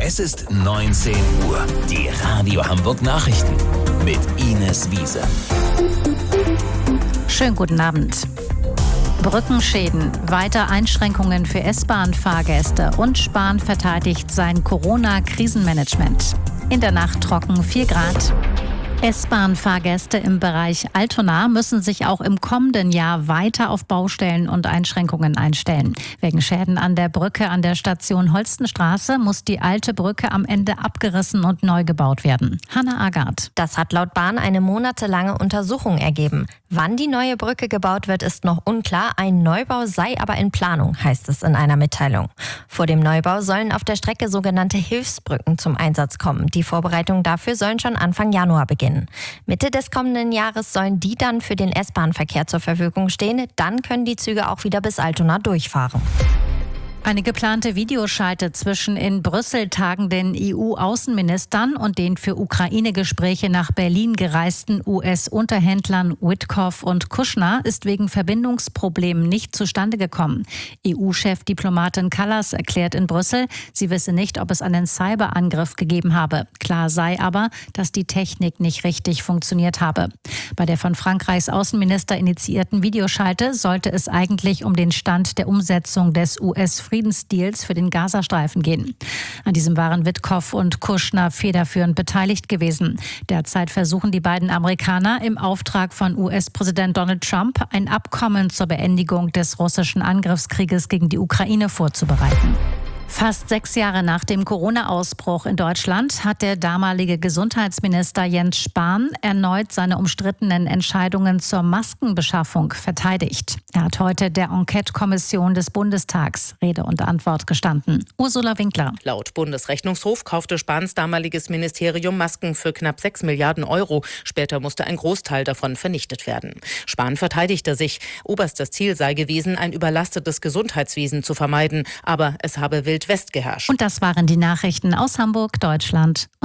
Es ist 19 Uhr. Die Radio Hamburg Nachrichten mit Ines Wiese. Schönen guten Abend. Brückenschäden, weiter Einschränkungen für S-Bahn-Fahrgäste und Spahn verteidigt sein Corona-Krisenmanagement. In der Nacht trocken 4 Grad. S-Bahn-Fahrgäste im Bereich Altona müssen sich auch im kommenden Jahr weiter auf Baustellen und Einschränkungen einstellen. Wegen Schäden an der Brücke an der Station Holstenstraße muss die alte Brücke am Ende abgerissen und neu gebaut werden. Hanna Agard. Das hat laut Bahn eine monatelange Untersuchung ergeben. Wann die neue Brücke gebaut wird, ist noch unklar. Ein Neubau sei aber in Planung, heißt es in einer Mitteilung. Vor dem Neubau sollen auf der Strecke sogenannte Hilfsbrücken zum Einsatz kommen. Die Vorbereitungen dafür sollen schon Anfang Januar beginnen. Mitte des kommenden Jahres sollen die dann für den S-Bahn-Verkehr zur Verfügung stehen. Dann können die Züge auch wieder bis Altona durchfahren. Eine geplante Videoschalte zwischen in Brüssel tagenden EU-Außenministern und den für Ukraine-Gespräche nach Berlin gereisten US-Unterhändlern Witkoff und Kushner ist wegen Verbindungsproblemen nicht zustande gekommen. EU-Chefdiplomatin Kallas erklärt in Brüssel, sie wisse nicht, ob es einen Cyberangriff gegeben habe. Klar sei aber, dass die Technik nicht richtig funktioniert habe. Bei der von Frankreichs Außenminister initiierten Videoschalte sollte es eigentlich um den Stand der Umsetzung des US-Friedensdeals für den Gazastreifen gehen. An diesem waren Witkoff und Kushner federführend beteiligt gewesen. Derzeit versuchen die beiden Amerikaner im Auftrag von US-Präsident Donald Trump ein Abkommen zur Beendigung des russischen Angriffskrieges gegen die Ukraine vorzubereiten. Fast 6 Jahre nach dem Corona-Ausbruch in Deutschland hat der damalige Gesundheitsminister Jens Spahn erneut seine umstrittenen Entscheidungen zur Maskenbeschaffung verteidigt. Er hat heute der Enquete-Kommission des Bundestags Rede und Antwort gestanden. Ursula Winkler. Laut Bundesrechnungshof kaufte Spahns damaliges Ministerium Masken für knapp 6 Milliarden Euro. Später musste ein Großteil davon vernichtet werden. Spahn verteidigte sich. Oberstes Ziel sei gewesen, ein überlastetes Gesundheitswesen zu vermeiden. Aber es habe Wild West geherrscht. Und das waren die Nachrichten aus Hamburg, Deutschland.